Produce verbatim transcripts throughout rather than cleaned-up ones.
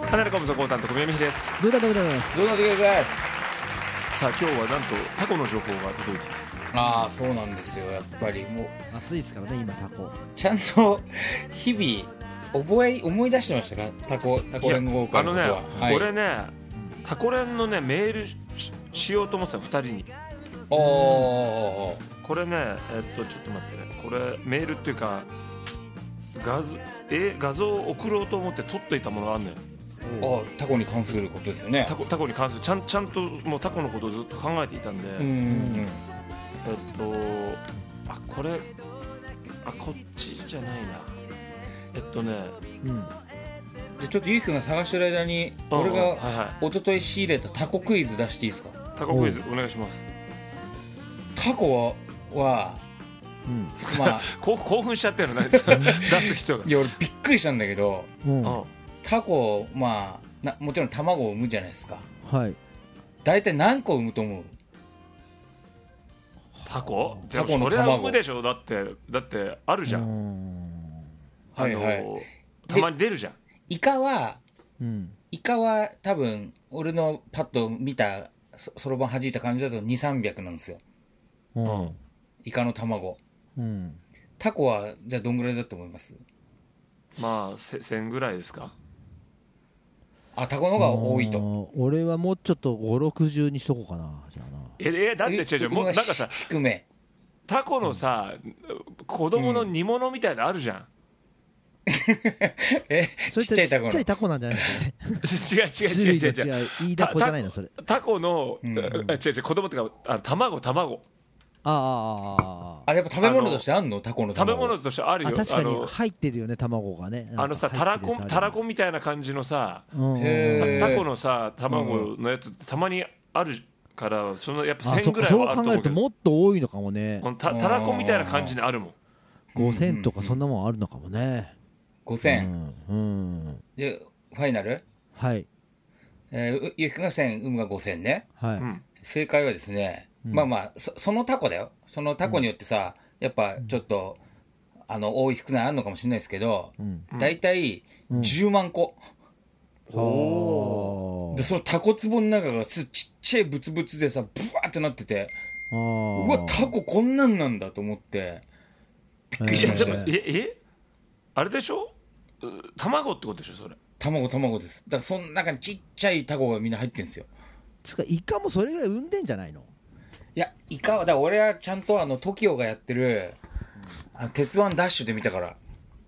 離れ込むぞコータンと小宮美です。 どうだどうだどうだどうだでございます。 さあ今日はなんとタコの情報が届いてる。 ああそうなんですよ。やっぱりもう暑いですからね今タコ。 ちゃんと日々覚え思い出してましたか、タコタコ連合会のことは。 あのね、 はい、 俺ねタコ連のねメール し, しようと思ってたふたりに。 おおこれねえっとちょっと待ってね、これメールっていうか画像え画像を送ろうと思って撮っといたものがあるんだよ。 あタコに関することですよね。 タコタコに関するちゃんちゃんともうタコのことをずっと考えていたんで、 うんうん、 えっとあこれあこっちじゃないな。えっとね、 うん、じゃちょっとゆうきくんが探してる間に俺が一昨日仕入れたタコクイズ出していいですか。 タコクイズお願いします。 タコは、うん、まあ興奮しちゃってるのね出す人が。 いや俺びっくりしたんだけど、うん、タコまあなもちろん卵を産むじゃないですか。 はい。 大体何個産むと思う？ タコ？タコの卵。それは産むでしょ。だってだってあるじゃん。はいはい。たまに出るじゃん。 イカは、うん、イカは多分俺のパッと見たそろばん弾いた感じだとにせんさんびゃくなんですよ。うん、イカの卵、うん、タコはじゃあどんぐらいだと思います？ まあせんぐらいですか。 あ、タコの方が多いと。 俺はもうちょっとご、ろくじゅうにしとこうかな。じゃあなええだって違う違うもうなんかさ低めタコのさ、うん、子供の煮物みたいなのあるじゃん。 えちっちゃいタコのちっちゃいタコなんじゃないですかね。違う違う違う違う違う違う。 いいタコじゃないのそれ。 タコの、うん、違う違う子供っていうかあ卵卵。 ああああやっぱ食べ物としてあんの？タコの卵食べ物としてあるよ。 あ確かに入ってるよね卵がね。 あのさたらこたらこみたいな感じのさ、タコのさ卵のやつたまにあるからそのやっぱせんぐらいはあると思うけど。 そう考えるともっと多いのかもね。 たたらこみたいな感じにあるもん。 ごせんとかそんなもんあるのかもね。 ごせん、うんうん、でファイナル、 はい、 えー、ゆきくんがせん、うむがごせんね、 はい、うん、 正解はですね、うん、まあまあ そ, そのタコだよ。そのタコによってさ、うん、やっぱちょっと、うん、あの多い少ないあるのかもしれないですけど、うん、だいたいじゅうまんこ、うん、おでそのタコ壺の中がちっちゃいブツブツでさブワーってなってて、うわタコこんなんなんだと思ってびっくりしました。 ええあれでしょ、卵ってことでしょそれ。 卵卵です。だからその中にちっちゃいタコがみんな入ってるんですよ。 つかイカもそれぐらい産んでんじゃないの？ いやイカはだから俺はちゃんとあの トキオ がやってる、うん、あ鉄腕ダッシュで見たから。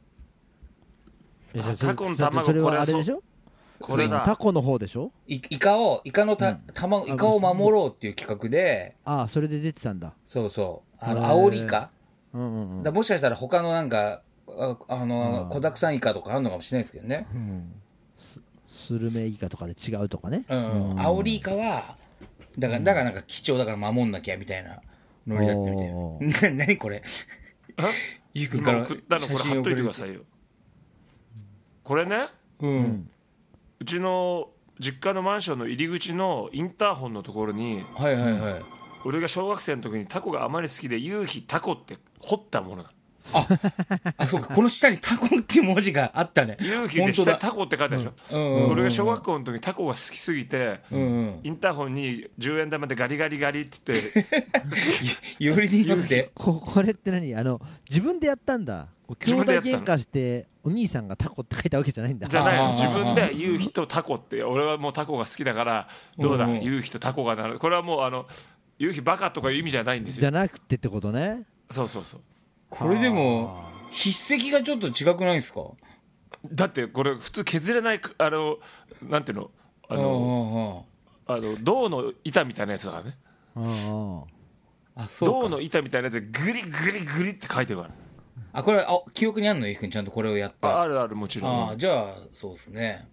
えタコの卵それはあれでしょ？これだタコの方でしょ？ イカをイカのた、うん、卵イカを守ろうっていう企画で、 ああそれで出てたんだ。 そうそうあのアオリイカ、うんうんうん、だもしかしたら他のなんかあ, あの、うん、子だくさんイカとかあるのかもしれないですけどね、うん、 ス, スルメイカとかで違うとかね、 うんうん、アオリイカはだから、だからなんか貴重だから守んなきゃみたいなノリだったみたいな。何これゆうくんから送ったのこれ貼っといてくださいよ。これね、うん、うちの実家のマンションの入り口のインターホンのところに、 はいはいはい、 俺が小学生の時にタコがあまり好きで夕日タコって彫ったものだ。 あ, あそうかこの下にタコっていう文字があったね。 夕日で下にタコって書いたでしょ、うんうんうんうん、俺が小学校の時にタコが好きすぎて、うんうん、インターホンにじゅうえん玉でガリガリガリって言ってよりによってこ, これって何あの自分でやったんだ。兄弟喧嘩してお兄さんがタコって書いたわけじゃないんだ。 じゃないの。自分で夕日とタコって俺はもうタコが好きだからどうだ、うんうん、夕日とタコがなる。これはもうあの夕日バカとかいう意味じゃないんですよ。 じゃなくてってことね。 そうそうそう。 これでも筆跡がちょっと違くないですか？ だってこれ普通削れないあのなんていうのあのあの銅の板みたいなやつだからね。ああ銅の板みたいなやつでグリグリグリって書いてるから。 あこれあ記憶にあるの？ゆうくんちゃんとこれをやった。 ああるあるもちろん。 あじゃあそうですね。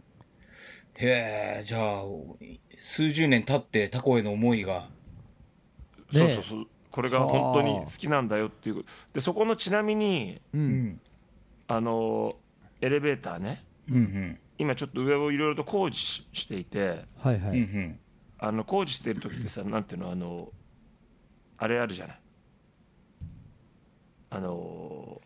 へえじゃあ数十年経ってタコへの思いが、 ね、そうそうそうこれが本当に好きなんだよっていうでそこのちなみに、うん、あのエレベーターね、うんうん、今ちょっと上をいろいろと工事 し, していて、はいはい、うんうん、あの工事してる時ってさなんていうのあのあれあるじゃないあのプ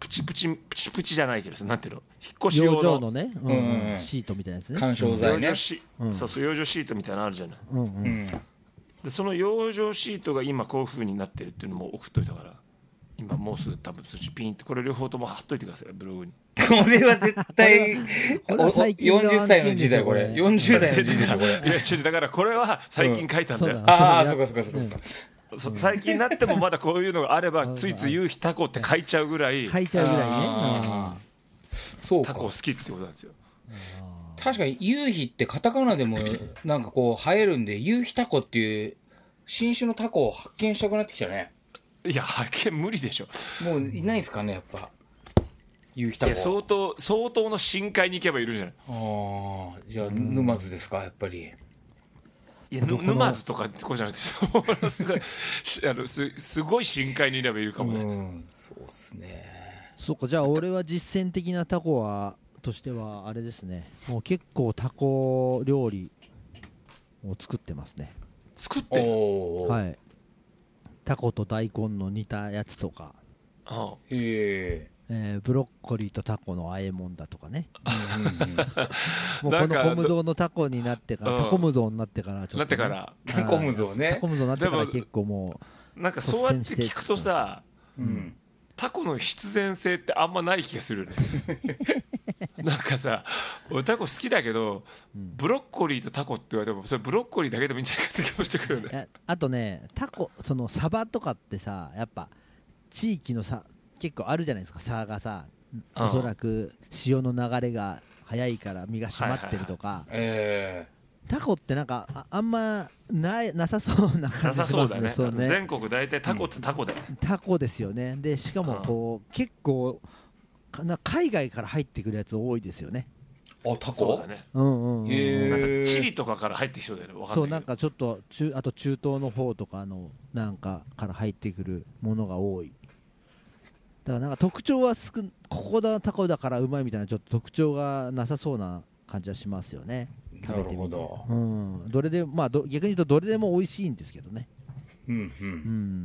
プチプチプチプチじゃないけどさ、なんていうの、引っ越し用の養生のね、うんうんうん、シートみたいなやつね、 緩衝材ね、 うん、そうそう養生シートみたいなのあるじゃない、 うんうん、 でその養生シートが今こういう風になってるっていうのも送っといたから、今もうすぐ多分通知ピンってこれ両方とも貼っといてくださいブログに。 これは絶対よんじゅっさいの字だよこれ、よんじゅう代の字でしょこれ。いや違う、だからこれは最近書いたんだよ、 うん、ああそうかそうかそうか、うんそ最近になってもまだこういうのがあればついつい夕日タコって書いちゃうぐらい書いちゃうぐらいね、 そうか、 タコ好きってことなんですよ。 確かに夕日ってカタカナでもなんかこう映えるんで、夕日タコっていう新種のタコを発見したくなってきたね。 いや発見無理でしょ、 もういないですかねやっぱ夕日タコ。 相当相当の深海に行けばいるじゃない。 ああ、じゃあ沼津ですかやっぱり。 いや沼津とかこうじゃなくてすごいあの す, すごい深海にいればいるかもね、 うん、そうっすね。 そうか、じゃあ俺は実践的なタコはとしてはあれですね、もう結構タコ料理を作ってますね。 作ってる、 はい、タコと大根の煮たやつとか、 ああへえー、ブロッコリーとタコの和え物だとかね、うんうん、もうこのコムゾウのタコになってから、タコムゾウになってからちょっと、ね、 なってからタコムゾウね、 タコムゾウになってから結構もうなんかそうやって聞くとさ、 うん、 タコの必然性ってあんまない気がするよねなんかさ俺タコ好きだけど、うん、ブロッコリーとタコって言われてもそれブロッコリーだけでもいいんじゃないかって気もしてくるよね。 あとねタコそのサバとかってさやっぱ地域のさ結構あるじゃないですか、差がさ、おそらく潮の流れが早いから身が締まってるとか、はいはいはい、えー、タコってなんか あ, あんま な, なさそうな感じしますね。 なさそうだね。そうね、全国大体タコってタコだよ、うん、 タコですよね。でしかもこう結構な海外から入ってくるやつ多いですよね。 あ、タコそうだね、 うんうんうん、 えー、なんかチリとかから入ってきそうだよね。わかんないけど、 そうなんかちょっと中あと中東の方とかのなんかから入ってくるものが多い。だからなんか特徴はすくここだタコだからうまいみたいなちょっと特徴がなさそうな感じはしますよね。食べてみて、ど、うん、どれでまあど逆に言うとどれでも美味しいんですけどね。 うんうん、うん、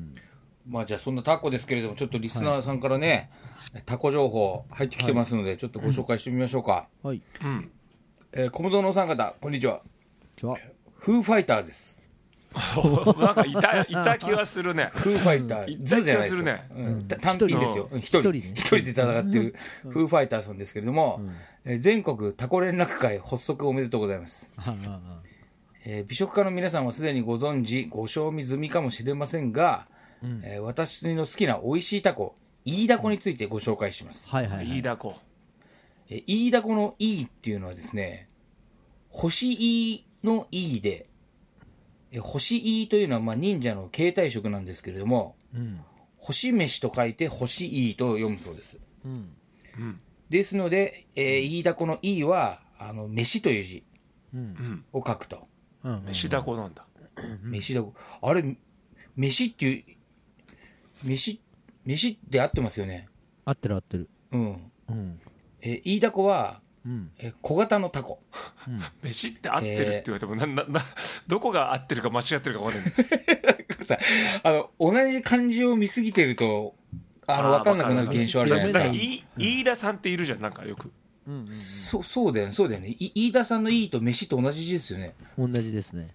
まあじゃあそんなタコですけれども、ちょっとリスナーさんからね、はい、タコ情報入ってきてますので、はい、ちょっとご紹介してみましょうか。 はい、 うん、えー、小室のお三方こんにちは。 こんにちは。 フーファイターです。 なんかいたいた気はするね。 フーファイター、 いた気はするね。 うん、単品ですよ。一人一人で戦ってるフーファイターさんですけれども、うん、全国タコ連絡会発足おめでとうございます。えー、美食家の皆さんはすでにご存知ご賞味済みかもしれませんが、うん、えー、私の好きな美味しいタコイイダコについてご紹介します。 はいはいはい、 イイダコ、 えー、イイダコのイイっていうのはですね、星イのイで、星イというのはまあ忍者の形態色なんですけれども、うん、星飯と書いて星イと読むそうです、うんうん、ですので、えー、イイダコのイはあの飯という字を書くと、 うんうん、飯ダコなんだ、 うん、飯ダコ、あれ飯っていう飯飯って合ってますよね。 合ってる合ってる、 うん、うん、えー、イイダコはうん、え小型のタコ、 うん、飯って合ってるって言われても、えー、なななどこが合ってるか間違ってるか分かんないさあの同じ漢字を見すぎてるとあの分かんなくなる現象あるじゃないですか。 飯田さんっているじゃん、なんかよく、 うんうんうん、そ, そうだよねそうだよね。飯田さんの飯と飯と同じ字ですよね。 同じですね。 うん、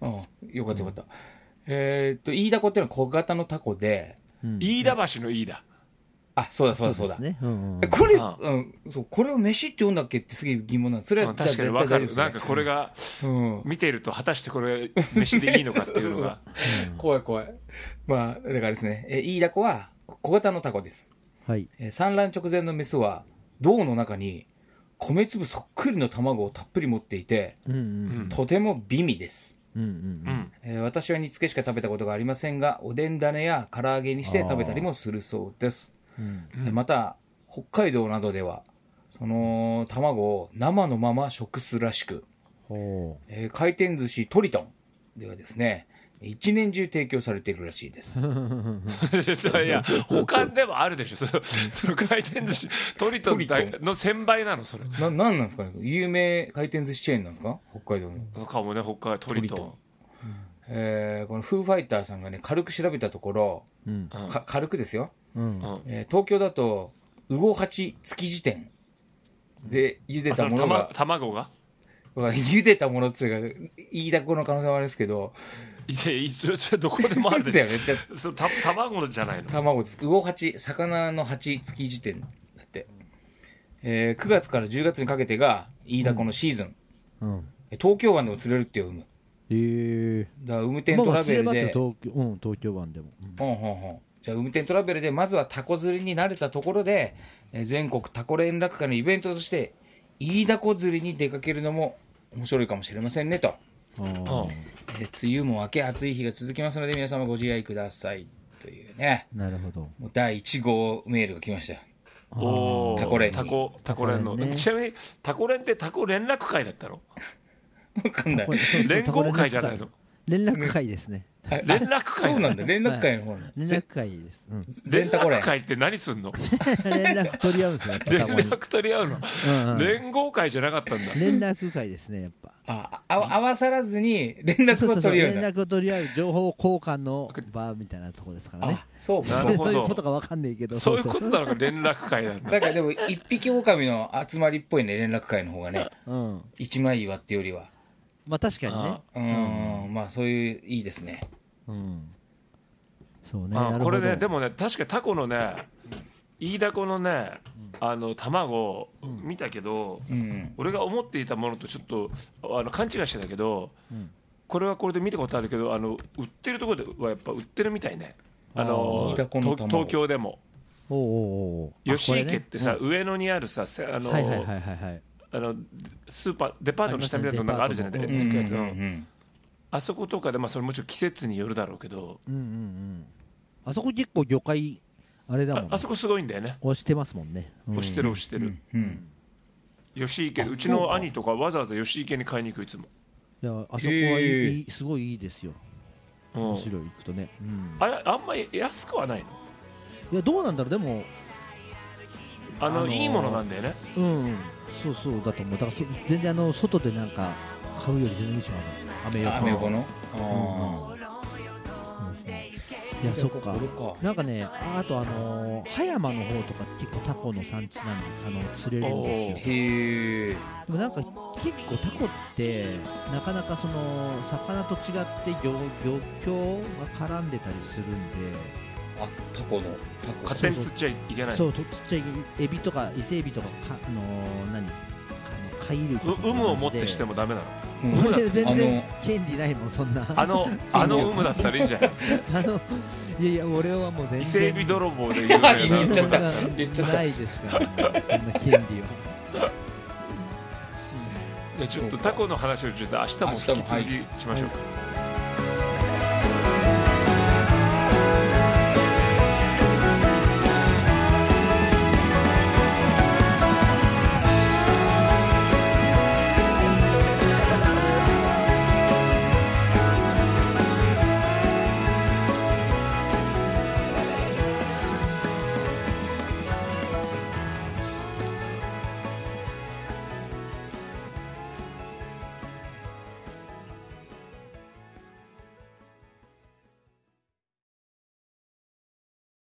よかったよかった、うん、えー、っと飯田コっていうのは小型のタコで、 うん、飯田橋の飯田、 あ、そうだそうだそうだ。そうですね、うんうん、これ、うん、そう、これを飯って読んだっけってすげえ疑問なんです。それは、 うん、確かに分かる、ね。なんかこれが、うん、見ていると果たしてこれ飯でいいのかっていうのがうん、怖い怖い。まあだからですね、えイイダコは小型のタコです。はい。え産卵直前のメスは胴の中に米粒そっくりの卵をたっぷり持っていて、うんうんうん、とても美味です。うんうんうんえー、私は煮付けしか食べたことがありませんが、おでん種や唐揚げにして食べたりもするそうです。うん、また北海道などではその卵を生のまま食すらしく、えー、回転寿司トリトンではですね一年中提供されているらしいですいや他でもあるでしょその、その回転寿司トリトンの先輩なのそれな。 なんなんですかね、有名回転寿司チェーンなんですか北海道の。 かもね、北海道トリトン、うん、 えー、このフーファイターさんがね軽く調べたところ、うん、か軽くですよ、うんえー、東京だと魚八築地店で茹でたものが、 卵が茹でたものっていうか、イイダコの可能性はあるんですけど、 いや、それ、それどこでもあるでしょ。そう、た、卵じゃないの。 卵です。魚八、魚の八築地店だって。えー、くがつからじゅうがつにかけてが、イイダコのシーズン。うん、東京湾でも釣れるってよ、海。へえー。 だから、海天トラベルで。まあ、 釣れますよ、東京、うん、東京湾でも。 うん、ほんほんほん。じゃあ、海天トラベルで、まずはタコ釣りに慣れたところで、えー、全国タコ連絡会のイベントとして、イイダコ釣りに出かけるのも面白いかもしれませんね、と。えー、梅雨も明け暑い日が続きますので、皆様ご自愛ください。というね。 なるほど。 もうだいいち号メールが来ましたよ。 おタコ連に。 タコ、タコ連の。ね、ちなみに、タコ連ってタコ連絡会だったの？ わかんない。 連合会じゃないの？ 連絡会ですね。 連絡会。 そうなんだ、連絡会の方の。 連絡会です。 連絡会って何すんの？ 連絡取り合うんですよ。 連絡取り合うの。連合会じゃなかったんだ。 連絡会ですね、やっぱ。 あ、合わさらずに連絡を取り合う。 連絡を取り合う情報交換の場みたいなところですからね。 そうか。 そういうことかわかんないけど。 そういうことなのか、連絡会なんだ。 だからでも一匹狼の集まりっぽいね、連絡会の方がね。一枚岩っていうよりは。 まあ確かにね。うん、まあそういういいですね。うん。 そうね。 これね、でもね、確かタコのね、イイダコのね、あの卵見たけど、俺が思っていたものとちょっとあの勘違いしてたけど、これはこれで見たことあるけど、あの売ってるところではやっぱ売ってるみたいね。あの東京でも。吉池ってさ、上野にあるさ、あのあのスーパーデパートの下みたいなのがあるじゃないですか。あそことかで、まあそれもちろん季節によるだろうけど、 あそこ結構魚介あれだもん、ね、 あ, あそこすごいんだよね。 押してますもんね。 押してる押してる。吉池、うちの兄とかわざわざ吉池に買いに行くいつも。 いや、あそこはいい、すごいいいですよ。面白い行くとね。 あれあんまり安くはないの？ いや、どうなんだろう。でもあのいいものなんだよね。 うん、そうそうだと思う。だから全然あの外でなんか買うより全然いいしまだ。 アメ横の。 いや、そっか。なんかね、あとあの葉山の方とか結構タコの産地なんで、あの釣れるんですよ。へえ。でもなんか結構タコってなかなかその魚と違って漁漁協が絡んでたりするんで。 あ、タコのタコ勝手に釣っちゃいけない。 そう、釣っちゃいエビとか伊勢エビとかかあのー、何あの貝類とか有無をもってしてもダメなの？ 俺全然権利ないもん、そんな。 あのあの有無だったらいいんじゃない？ あのいやいや、俺はもう全然伊勢エビ泥棒で言うような言っちゃった言っちゃったないですからね、そんな権利は。 じゃあちょっとタコの話をちょっと明日も引き続きしましょうか。